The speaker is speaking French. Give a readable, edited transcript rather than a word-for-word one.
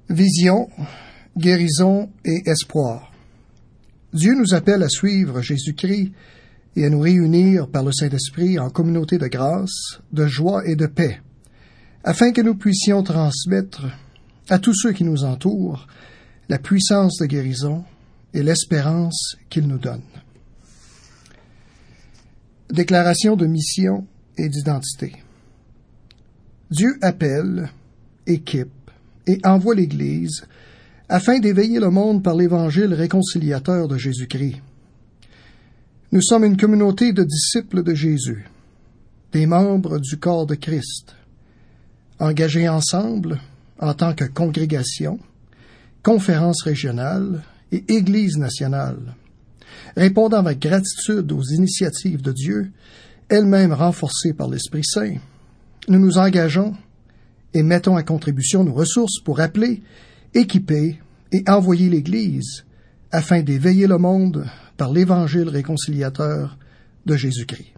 Vision, guérison et espoir. Dieu nous appelle à suivre Jésus-Christ et à nous réunir par le Saint-Esprit en communauté de grâce, de joie et de paix, afin que nous puissions transmettre à tous ceux qui nous entourent la puissance de guérison et l'espérance qu'il nous donne. Déclaration de mission et d'identité. Dieu appelle, équipe et envoie l'Église afin d'éveiller le monde par l'Évangile réconciliateur de Jésus-Christ. Nous sommes une communauté de disciples de Jésus, des membres du corps de Christ, engagés ensemble en tant que congrégation, conférence régionale et Église nationale, répondant avec gratitude aux initiatives de Dieu, elles-mêmes renforcées par l'Esprit Saint. Nous nous engageons et mettons à contribution nos ressources pour appeler, équiper et envoyer l'Église afin d'éveiller le monde par l'Évangile réconciliateur de Jésus-Christ.